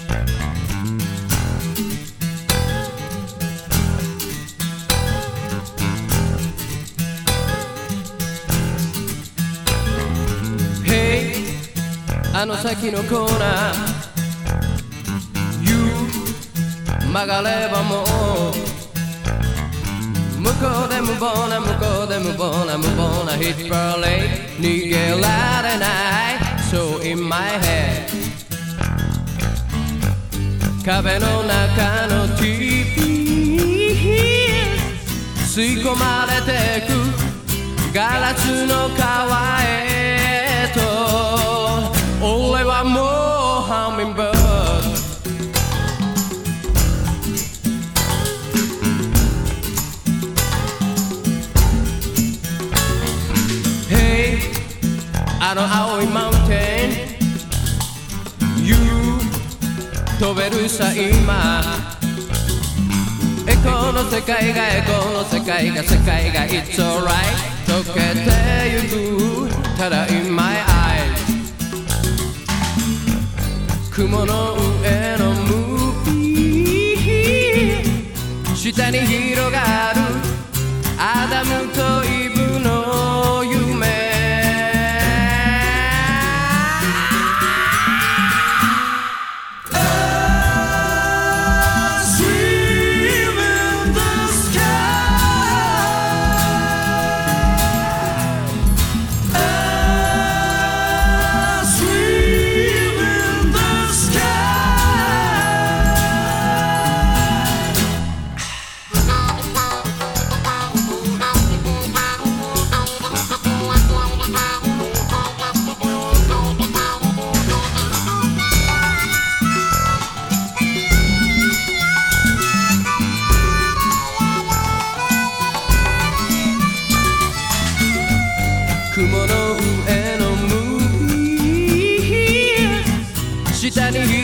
あの先のコーナー曲がればもう向こうで無謀な向こうで無謀な無謀なヒットパレード逃げられない So in my head 壁の中の TV 吸い込まれてくガラスの川へと俺はもうハミングバードあの青いマウンテン You 飛べるさ今エコの世界がエコの世界が世界が It's alright 溶けてゆくただ In my eyes 雲の上のムービー下に広がるアダムとイブの夢雲の上のムービー下に